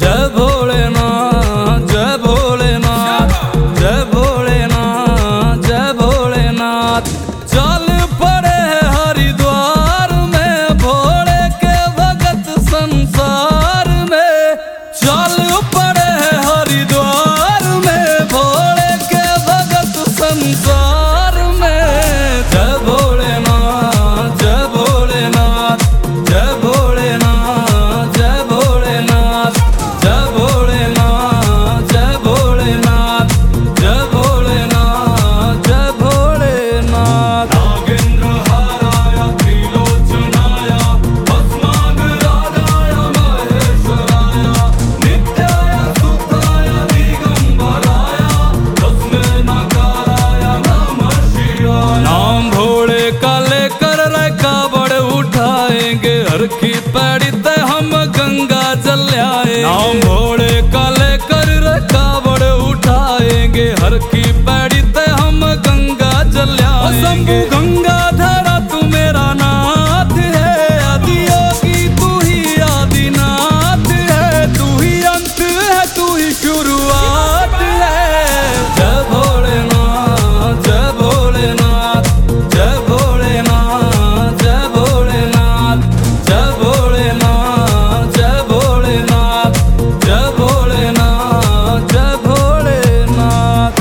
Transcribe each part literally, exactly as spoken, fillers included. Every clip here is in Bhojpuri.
जय भोलेनाथ जय भोलेनाथ जय भोलेनाथ जय भोलेनाथ। चल पड़े हरिद्वार में भोले के भगत संसार में। चल पड़े हरिद्वार में भोले के भगत संसार में। जय भोलेनाथ जय भोलेनाथ जय भोलेनाथ जय भोलेनाथ जय भोलेनाथ जय भोलेनाथ जय भोलेनाथ जय भोलेनाथ। नागेंद्र हाराय त्रिलोचनाय भस्मांगरागाय महेश्वराय नित्याय शुद्धाय दिगंबराय तस्मै नकाराय नमः शिवाय। नाम भोले का लेकर कावड़ उठाएंगे हर की पैड़ी ते हम गंगा जल आए। नाम भोले का लेकर कावड़ उठाएंगे हर की पैड़ी ते हम गंगा जल आएंगे। गंगा धरा तू मेरा नाथ है आदि योगी तू ही आदिनाथ है। तू ही अंत है तू ही शुरुआत है। जय भोलेनाथ जय भोलेनाथ जय भोलेनाथ जय भोलेनाथ जय भोलेनाथ जय भोलेनाथ जय भोलेनाथ जय भोलेनाथ।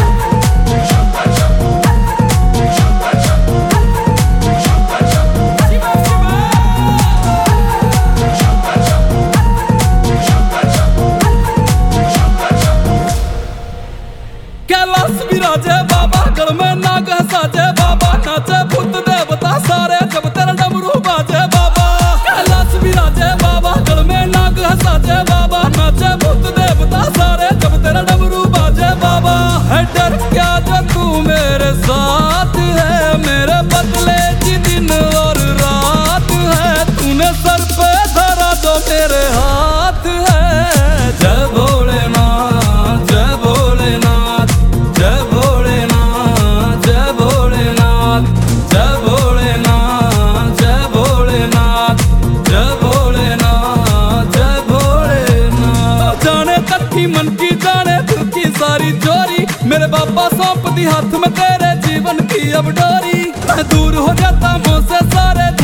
कैलाश विराजे बाबा गढ़ में नाग साजे बाबा नाचे भूत देवता सारे जब तेरा डमरू बाजे बाबा। कैलाश विराजे बाबा गढ़ में नाग साजे बाबा नाचे भूत देवता सारे जब तेरा डमरू बाजे बाबा। है डर क्या जब तू मेरे साथ है मेरे बदले की दिन और रात है। तूने सर पे धरा जो मेरे हाथ है। जय भोलेनाथ जय भोलेनाथ जय भोलेनाथ जय भोलेनाथ जय भोलेनाथ जय भोलेनाथ जय भोलेनाथ जय भोलेनाथ। जाने तत्की मन की जाने दिल की सारी चोरी मेरे बाबा सौंप दी हाथ में तेरे जीवन की अब डोरी। मैं दूर हो जाता मुझसे सारे